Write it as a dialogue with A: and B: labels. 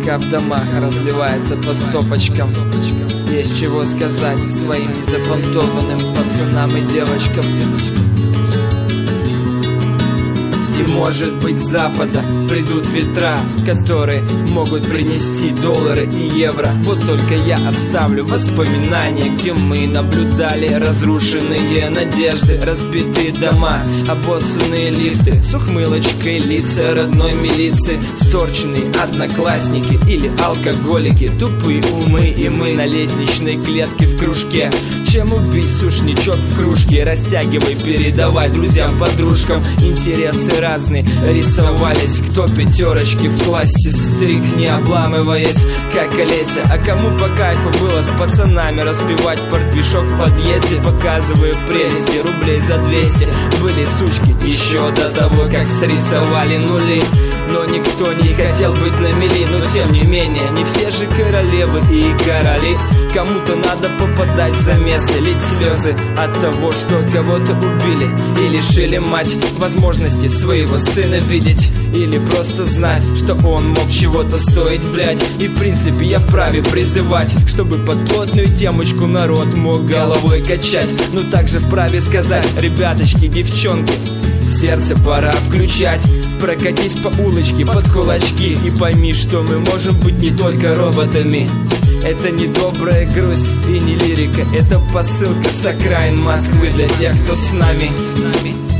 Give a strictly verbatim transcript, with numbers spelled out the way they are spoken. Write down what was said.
A: Музыка в домах разливается по стопочкам. Есть чего сказать своим незапонтованным пацанам и девочкам. И может быть с запада придут ветра, которые могут принести доллары и евро. Вот только я оставлю воспоминания, где мы наблюдали разрушенные надежды, разбитые дома, обоссанные лифты, с ухмылочкой лица родной милиции, сторченные одноклассники или алкоголики, тупые умы и мы на лестничной клетке в кружке. Чем убить сушничок в кружке? Растягивай, передавай друзьям, подружкам. Интересы разные рисовались, кто пятерочки в классе стриг, не обламываясь, как Олеся. А кому по кайфу было с пацанами распевать портвишок в подъезде, показывая прелести рублей за двести. Были сучки еще до того, как срисовали нули, но никто не хотел быть на мели. Но тем не менее, не все же королевы и короли. Кому-то надо попадать в замесы, лить слезы от того, что кого-то убили и лишили мать возможности своего сына видеть, или просто знать, что он мог чего-то стоить, блять. И в принципе я вправе призывать, чтобы подплотную темочку народ мог головой качать. Но также вправе сказать: ребяточки, девчонки, сердце пора включать. Прокатись по улочке под кулачки и пойми, что мы можем быть не только роботами. Это не добрая грусть и не лирика, это посылка с окраин Москвы для тех, кто с нами.